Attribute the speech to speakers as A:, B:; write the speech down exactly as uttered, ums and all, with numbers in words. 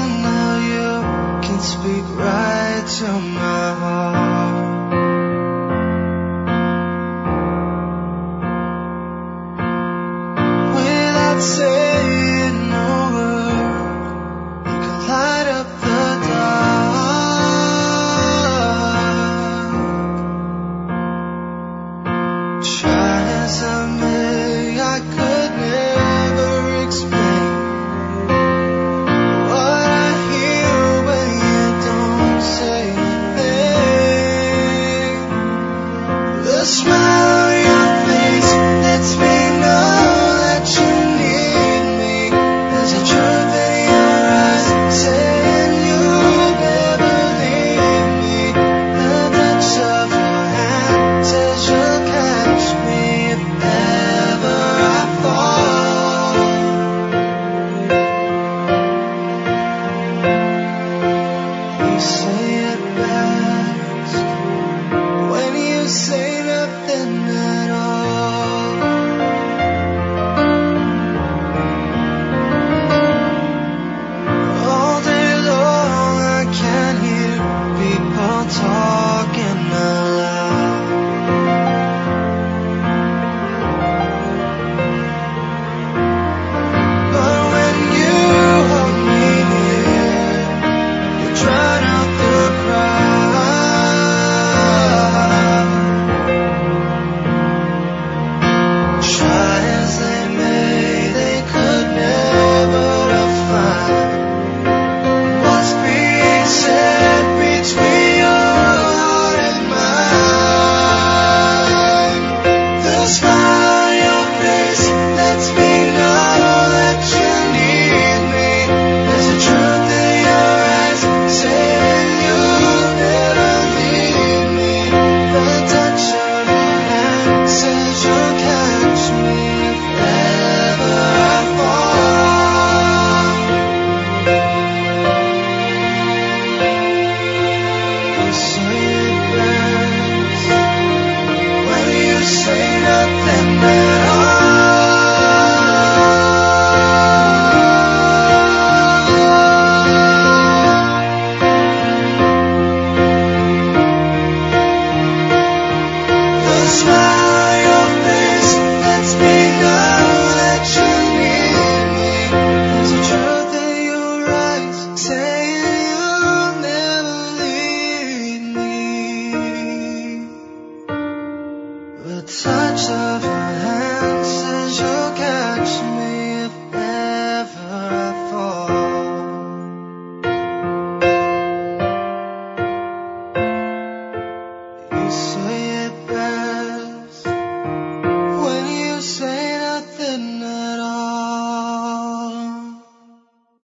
A: and now you can speak right to my heart. Without saying a word, you can light up the dark. Try as I may, I could never explain what I hear when you don't say a thing. The smile on your face lets me know that you need me. There's a truth in your eyes saying you'll never leave me. The touch of your hand says you'll catch me if ever I fall. You say it best when you say nothing at all. All day long I can hear people talking aloud. But when you hold me near, you drown out the crowd. Try as they may, they could never define what's being said between your heart and mine. The smile on your face lets me know that you need me. There's a truth in your eyes saying you'll never leave me. The touch of your hand says you'll catch me if ever I fall. You say it best when you say nothing at all. The smile on your face lets me know that you need me. There's a truth in your eyes saying you'll never leave me. The touch of your hand